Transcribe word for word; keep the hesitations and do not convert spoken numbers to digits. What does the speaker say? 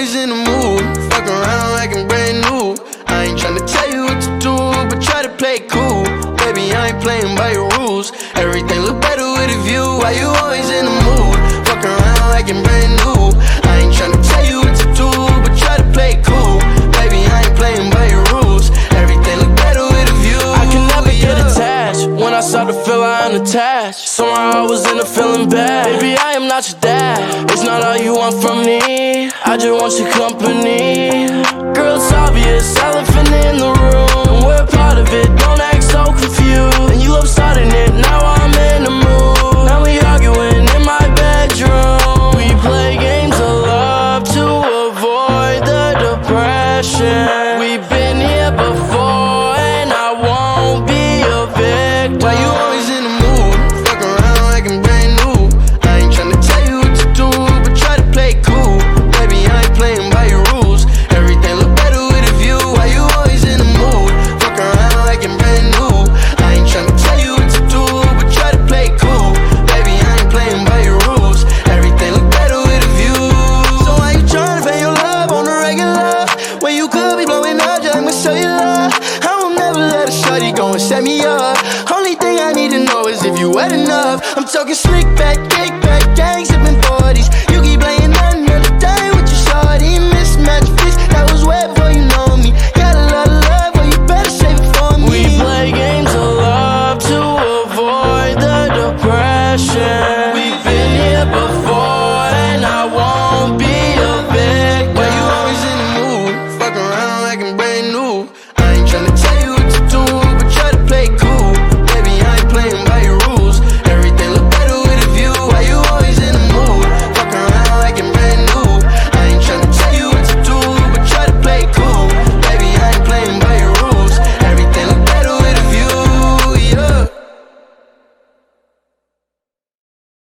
always in the mood. Fuck around like I'm brand new. I ain't tryna tell you what to do, but try to play it cool. Baby, I ain't playing by your rules. Everything look better with a view. Why you always in the mood? Fuck around like I'm brand new. I ain't tryna tell you what to do, but try to play it cool. Baby, I ain't playing by your rules. Everything look better with a view. I can never get attached. When I start to feel I unattached, somehow I was in a feeling bad. Baby, I am not your dad. It's not all you want from me. I just want your company. Girl, it's obvious, elephant in the room. We're part of it, don't act so confused. And you love starting it, now I'm in the mood. Now we arguing in my bedroom. We play games of love to avoid the depression. We've been here before and I won't be a victim. Why you always in the mood? Fuck around like I'm brand new. I ain't tryna tell you what to do, but try to play it cool. Baby, I ain't playing by your rules. Everything look better with a view. Why you always in the mood? Fuck around like I'm brand new. I ain't tryna tell you what to do, but try to play it cool. Baby, I ain't playing by your rules. Everything look better with a view. So why you tryna pay your love on the regular when you could be blowing up just like my cellular? I will never let a shawty go and set me up. Only thing I need to know is if you wet enough. I'm talking slick back, kick back, gang sipping forties. You keep playing another day with your shawty.